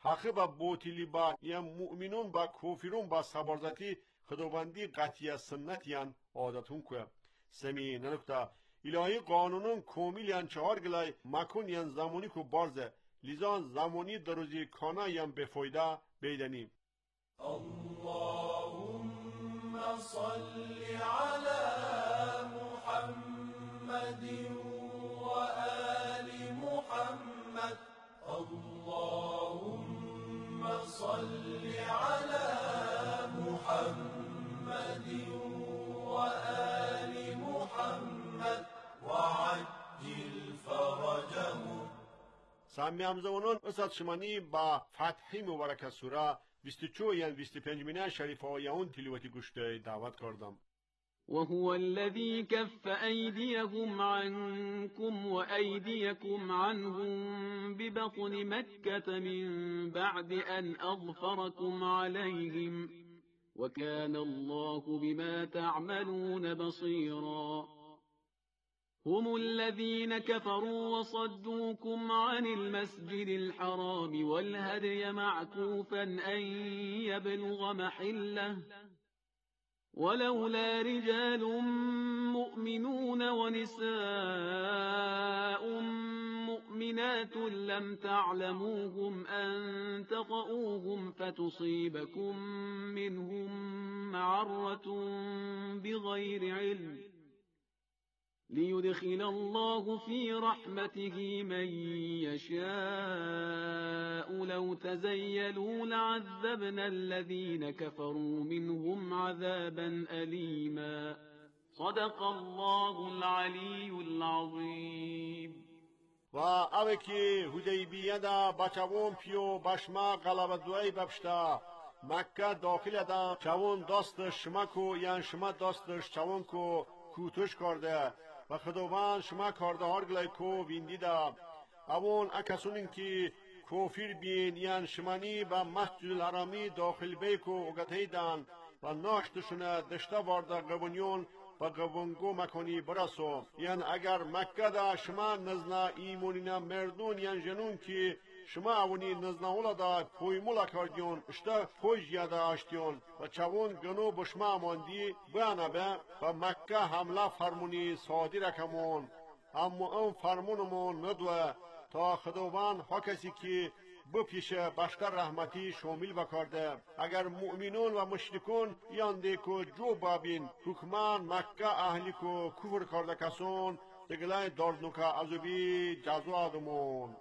حقی با بوتیلی با یا مؤمنون با کوفرون با سبارزتی خداوندی قطعی سنتیان عادتون که سمی ننکتا الهی قانونون کومیلیان چهار گلای مکون یان زمانی کو بارزه لیزان زمانی دروزی کانا یان بفایده بیدنیم اللهم صل على محمد وآل محمد اللهم صل على محمد وآل محمد وعجل فرجهم. سامی همزمانان اسد شمانی با فتحی مبارک سوره بیست و چهار یان بیست و پنج مینه شریف آیون تلاوتی گوشته دعوت کردم. وهو الذي كف أيديهم عنكم وأيديكم عنهم ببطن مكة من بعد أن أظفركم عليهم وكان الله بما تعملون بصيرا. هم الذين كفروا وصدوكم عن المسجد الحرام والهدي معكوفا أن يبلغ محله ولولا رجال مؤمنون ونساء مؤمنات لم تعلموهم أن تطؤوهم فتصيبكم منهم معرة بغير علم ليدخل الله في رحمته من يشاء لو تزيلوا لعذبنا الذين كفروا منهم عذابا أليما. صدق الله العلي العظيم. و اوه که حدیبیه دا بچوون پیو بشما غلبت دوی ببشتا مکه داخل دا چوون داستش شما کو یان شما داستش چوون کو کوتش کرده و خداوند شما کرده هرگلای کو ویندی دا اوون اکسونین که کوفیر بین یان شمانی و مسجد الحرامی داخل بیکو اگتهی دان و ناشتشونه دشته وارده قبونیون و قبونگو مکنی برسو یان اگر مکه دا شما نزنا ایمونینا مردون یان جنون که شما اونی نزنا اولا دا پویمولا کردیون اشتا پوی جیاده آشتیون و چوون گنو بشما ماندی بیانا به و مکه حمله فرمونی سادی رکمون اما اون فرمونمون ندوه تا خداوند ها کسی که بپیشه بشتر رحمتی شامل بکرده اگر مؤمنون و مشرکون یانده که جو بابین حکمان مکه اهلی که کفر کرده کسون دگلای دردنوکا عذبی جزو آدمون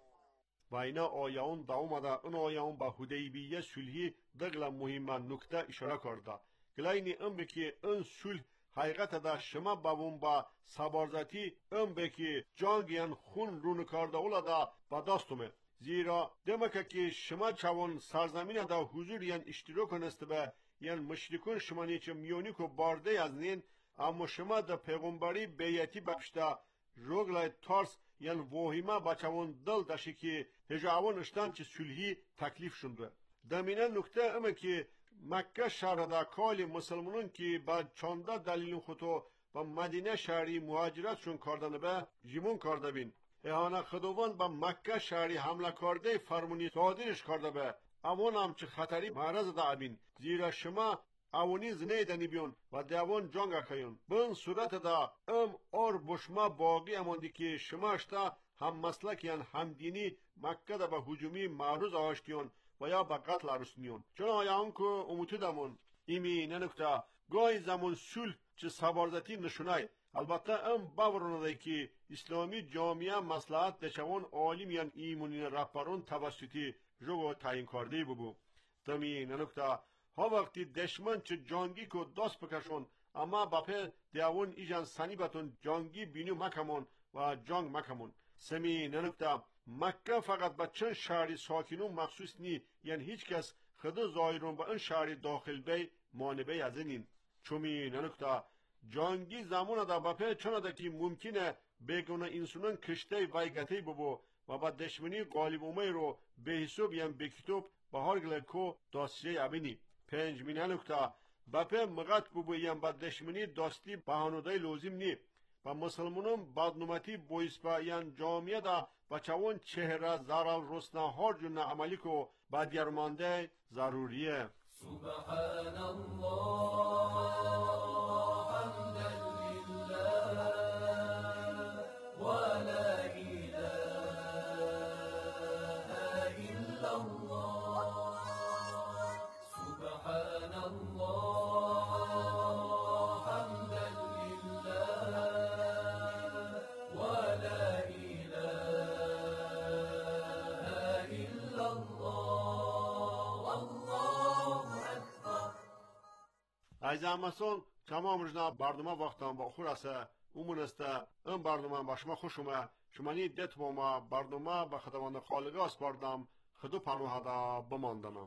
و اینا آیان دا اومده اون آیان با حدیبیه سلحی دگل مهم نکته اشاره کرده گلاینی ام بکی اون سلح حقیقت دا شما باون با سبارزتی ام بکی جانگیان خون رون کرده اولا دا با داستومه زیرا دمکه که شما چوان سرزمین دا حضور یان اشتراک کنست به یان مشرکون شما نیچه میونی که بارده از نین اما شما دا پیغمبری بیعتی بپشتا روگلای تارس یان وحیمه بچوان دل داشتی که هجاوان اشتان چه سلحی تکلیف شنده دمینه نکته امه که مکه شهر دا کال مسلمانون که با چانده دلیل خودو با مدینه شهری مهاجرت شون کردن به جیمون کرده بین احانه خداوند با مکه شهری حمله کرده فرمونی صادرش کرده به امون هم چه خطری معرض دا بین زیرا شما اوونی زنه دنی بیون و دیوان جانگا خیون بین صورت دا ام اور بشما باقی اماندی که شما اشتا هم مسلک یان هم دینی مکه دا به هجومی معروض آشتیون و یا به قتل عرصنیون چون آیان که اموتو دامون ایمی ننکتا گاهی زمان سلح چه سبارزتی نشونای البته ام باورونه که اسلامی جامعه مصلحت دشوان عالم یان ایمونین رهبران توسطی جو تعیین کرده ببو تمی ننکتا ها وقتی دشمن چه جانگی کو دست بکشون اما باپه دیوان ایجان سنی بتون جانگی بینو مکمون و جانگ مکمون سمی ننکتا مکه فقط با چند شهری ساکنون مخصوص نی یعنی هیچ کس خدا ظاهرون با این شهری داخل بی مانبه از اینین چومی ننکتا جانگی زمان دا باپه چند دا که ممکنه بگونه انسانان کشته ویگته ببو و با دشمنی غالب اومه رو به حساب یم بکتوب با هر گلکو داستیه ابینی پنج می ننکتا باپه مغت ببو یم با دشمنی داستی بهانوده لازم نی و مسلمانان بدنومتی بویس با این جامعه دا بچوان چهره زرال رسنا هر جون عملی کو با دیرمانده ضروریه. سبحان الله حمدا لله ولا إله إلا الله سبحان الله حمدا لله ولا إله إلا الله والله أكبر. Aziz Ahmetson, tamam rıjna bardıma vaktan ba xurasa umunasta ön bardıma başıma xoşuma şumani detmoma bardıma ba xadavanda xaliga aspardam xudu panuhada bamandanam.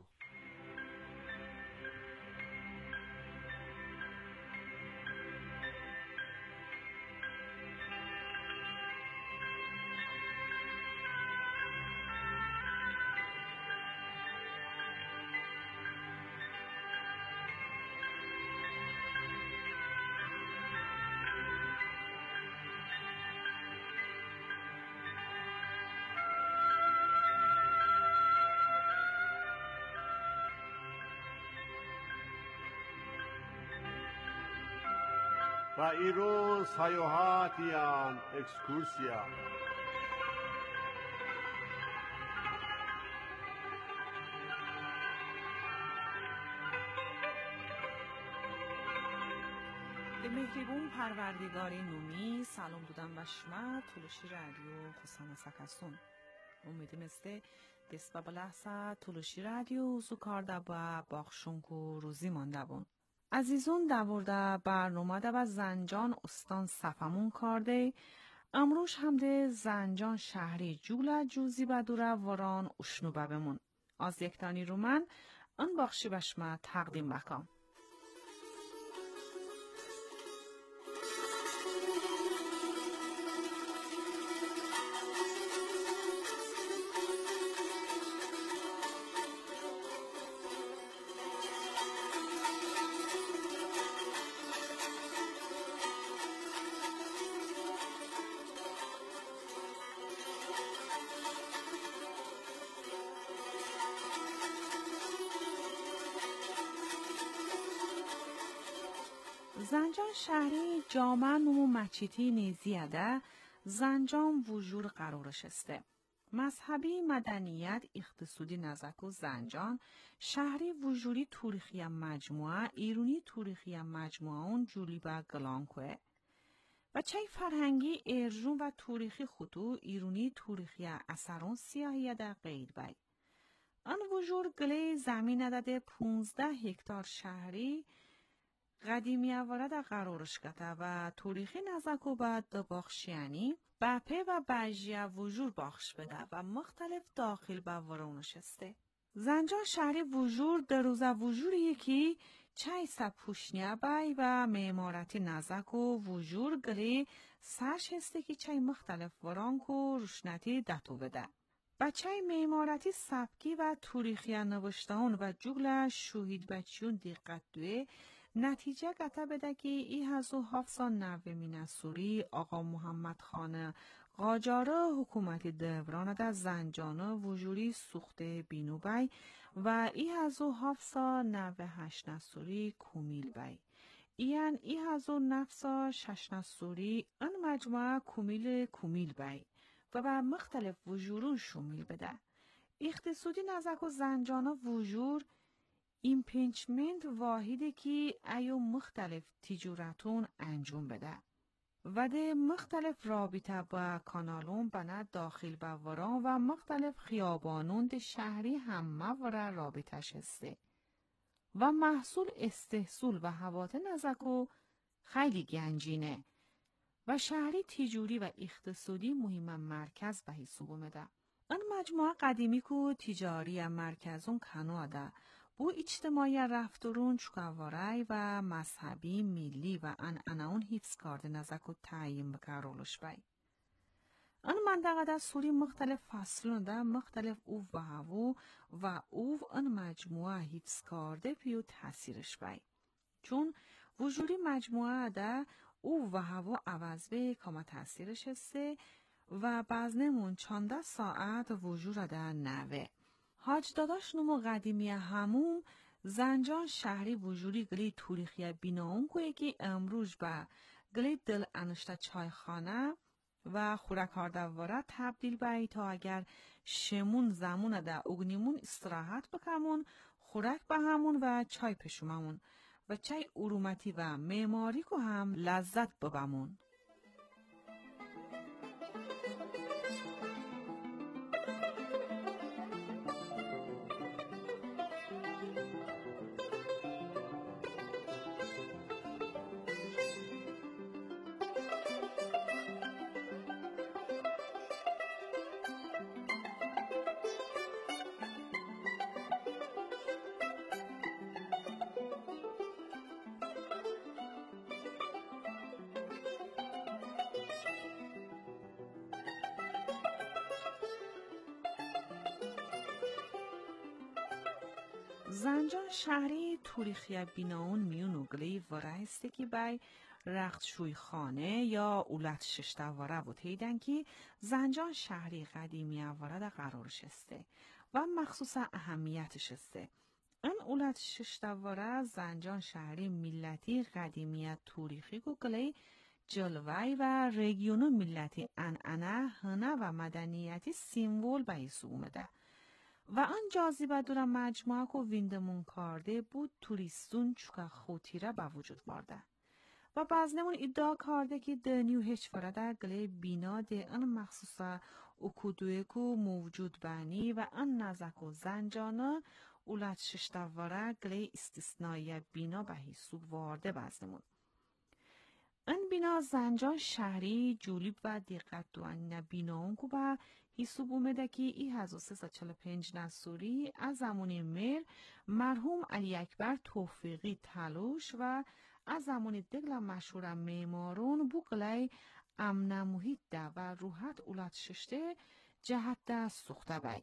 و ایرون سیاحتیان اکسکورسیا. به مهربون پروردگار نومی سلام دودم و شما تولوشی رادیو خسانه سکستون امیدیم استه دست و بلحظه تولوشی رادیو زوکارده با باخشونکو روزی مانده بون. عزیزون دورده برنامه ده و زنجان استان صفمون کرده امروش هم ده زنجان شهری جوله جوزی بدوره وران اشنوبه بمون. از یکتانی رو من ان باخشی بشما تقدیم بکم. زنجان شهری جامعه نمو مچیتی نیزیده زنجان وجور قرارش استه. مذهبی مدنیت اقتصادی نزدیک زنجان شهری وجوری تاریخی مجموعه ایرانی تاریخی مجموعه اون جولی با گلانکوه و چه فرهنگی ارجون و تاریخی خطو ایرانی تاریخی اثرون سیاهی در غیر بای. آن وجور گله زمین داده پونزده هکتار شهری قدیمی وارد قرارش کده و تاریخی نزدیک و بعد باخشیانی بپه و بجیه وجور باخش بده و مختلف داخل با ورونش استه. زنجان شهری وجور در روز وجور یکی چای سپوشنیه بای و معمارتی نزدیک و وجور گلی سرش هسته که چای مختلف ورانک و روشنتی دتو بده. بچه معمارتی سبکی و تاریخی نوشتهان و جگل شهید بچیون دقت دوه نتیجه گته بده که ای هزو هفتصد نوه مینسوری آقا محمد خان قاجاره حکومت دوران در زنجانه وجوری سوخته بینو بای و ای هزو هفتصد نوه هشت نسوری کومیل بای. این ای هزو نفصد شش نسوری ان مجموعه کومیل کومیل بای و با مختلف وجورون شمیل بده. اقتصادی نزدیک و زنجانه وجور ایمپیچمنت واحده که ایو مختلف تجارتون انجام بده و ده مختلف رابطه با کانالون بنا داخل با وران و مختلف خیابانون ده شهری همه ورا رابطه شسته و محصول استحصول و حوات نزدیکو خیلی گنجینه و شهری تجاری و اقتصادی مهم مرکز به حساب اومده. آن مجموعه قدیمی کو تجاری مرکزون کنواده بو اجتماعی رفتارون چکاوارای و مذهبی ملی و ان اناون حفظ کرده نزدیک و تعیین بکارولش بای. آن منطقه در سوری مختلف فصلون در مختلف او و هوو و او آن مجموعه حفظ کرده پیو تاثیرش بای. چون وجودی مجموعه در او و هوا عوض به کما تاثیرش هسته و بزنمون چانده ساعت وجود در نوه. حاج داداش نمو قدیمی هموم زنجان شهری وجودی گلی توریخی بیناون که یکی امروز به گلی دل انشته چایخانه و خوراکار دواره تبدیل به تا اگر شمون زمون در اگنیمون استراحت بکمون خوراک به همون و چای پشوممون و چای ارومتی و معماری که هم لذت ببمون. زنجان شهری توریخی بیناون میونو گلی وره هسته که بای رخت شوی خانه یا اولت ششتواره و تیدن که زنجان شهری قدیمی واره در قرارش هسته و مخصوصا اهمیتش هسته. این اولت ششتواره زنجان شهری ملتی قدیمیت توریخی که گلی جلوی و رگیونو ملتی انعنه هنه و مدنیتی سیمبول به حساب اومده. و آن جاذبه دور مجموعه که ویندمون کرده بود توریستون چوکا خوتیره به وجود بارده و بعضنمون ادعا کرده که دنیو هیچ فرده گله بینا ده ان مخصوصا اکودوی که موجود بانی و ان نزک و زنجانه اولت ششتواره گله استثنایی بینا به حساب وارده بعضنمون. این بینا زنجان شهری جولیب و دقت دوانی بیناون که به حساب اومده که ای هزار و سیصد و چهل و پنج نصوری از زمان مر مرحوم علی اکبر توفیقی تلوش و از زمان دگل مشهور معمارون بوگلای امن محیط ده و روحت اولاد ششته جهت ده سوخته بای.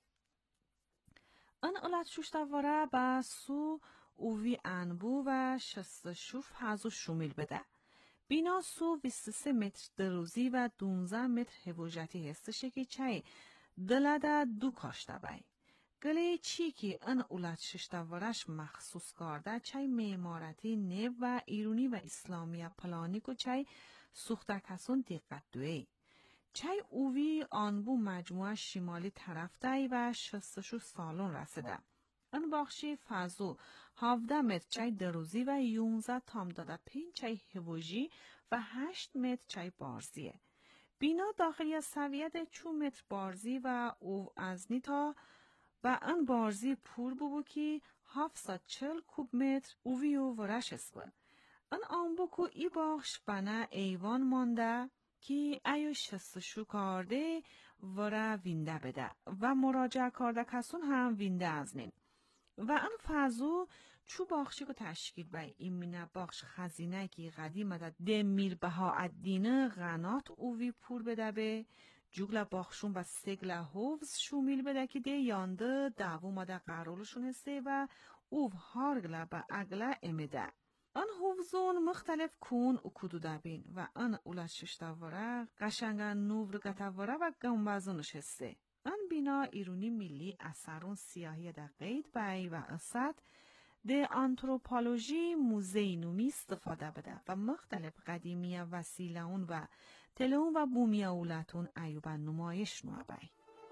این اولاد ششته واره به سو اووی انبو و شست شوف هزو شمیل بده. بینا سو بیست و سه متر دروزی و دونزده متر هوجتی هستشه که چای دلده دو کاشته بای. گلی چی که ان اولاد ششتوارش مخصوص کرده چای معمارتی نو و ایرونی و اسلامی پلانی که چای سوخته کسون دقت دوی. چای اووی آنبو مجموعه شمالی طرف دای و شست و شو سالون رسیده. ان باخشی فازو هفده متر چای دروزی و یونزده تام داده پین چای هوجی و هشت متر چای بارزیه. بینا داخلی سویت چو متر بارزی و او ازنی تا و ان بارزی پور ببو که هفتصد و چهل کوب متر اووی و ورش اسکن. ان آنبو که ای باخش بنا ایوان مانده که ایو شست شو کرده وره وینده بده و مراجعه کرده کسون هم وینده ازنین. و ان فازو چو باخشی که تشکیل بای این مینه باخش خزینه که قدیمه ده ده میل بها الدینه غنات اووی پور بده به جوگل باخشون و سگل حوز شو میل بده که ده یانده دعوو ماده قرارشون هسته و اوو هارگله به اگله امیده. آن حوزون مختلف کون و کدو دبین و آن اولاد ششتواره قشنگن نور گتواره و گنبازونش هسته. آن بینا ایرونی ملی اثرون سیاهی در قید بای و اسد ده آنتروپولوژی موزه نومی استفاده بده و مختلف قدیمی وسیلهون و تلون و بومی اولتون ایوبا نمایش نوع بای.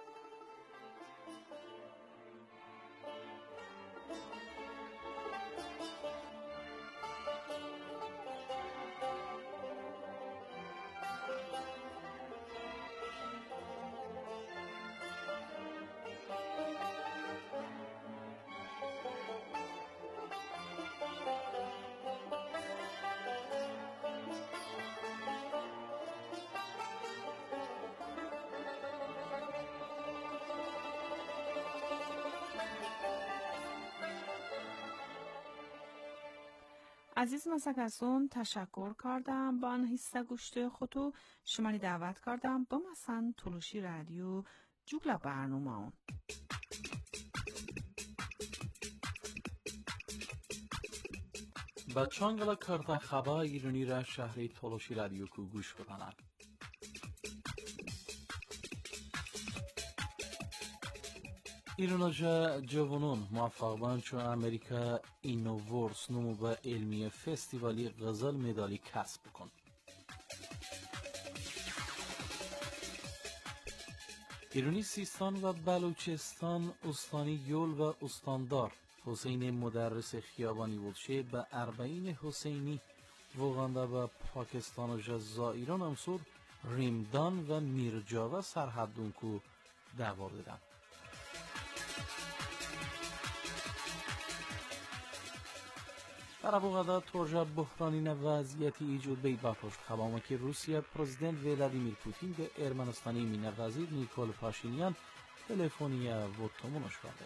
عزیز مسکسون تشکر کردم با آن حصه گوشت خودو شماری دعوت کردم با مثلا تلوشی رادیو جوگل برنامه اون. با چانگلا کرتا خبا ایرانی را شهری تولوشی رادیو کو گوش بدانند. ایرانجا جوانان موفق بودند چون امریکا اینوورس نمو به علمی فستیوالی غزل مدالی کسب کن. ایرانی سیستان و بلوچستان استانی یول و استاندار حسین مدرس خیابانی بودشه به اربعین حسینی وغانده به پاکستان و جزا ایران امسور ریمدان و میرجاوه سرحدون کو دوار دیدن. در ابوغدا توجه بحرانی وضعیتی ایجاد بی بپشت خبامه که روسیه پرزیدنت ولادیمیر پوتین به ارمنستانی مینه وزیر نیکول پاشینیان تلفنی و تمونش کرده.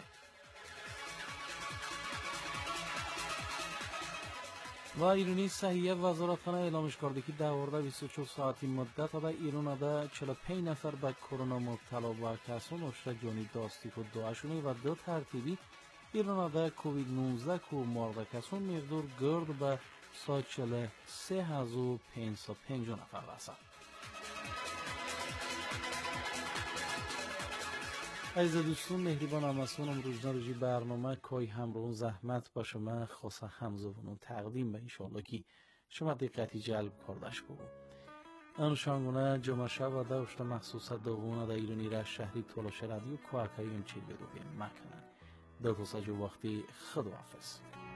و ایرانی صحیه وزارتخانه اعلامش کرده که در ورده بیست و چهار ساعتی مدت دا ایران دا چهل و پنج نفر به کرونا مبتلا و کسان اشتر جانی داستیک و دوشونی و دو ترتیبی ایران دا کووید نوزده کو مارده کسان مقدار گرد به سا چهل و سه هزار و پانصد و پنجاه نفر رسد. عزیز دوستان مهربان امسون امروز روزی برنامه کای همراهون زحمت با شما خاصه همزبانون تقدیم به انشاءالله که شما دقتی جلب کردش بود. انشانگونه جمعه شب و داشته مخصوص دوونه دا ایرانی را شهری تولوش رادیو کوهکایی امچید بدو بیم مکنن. دو تا سجو وقتی خداحافظ.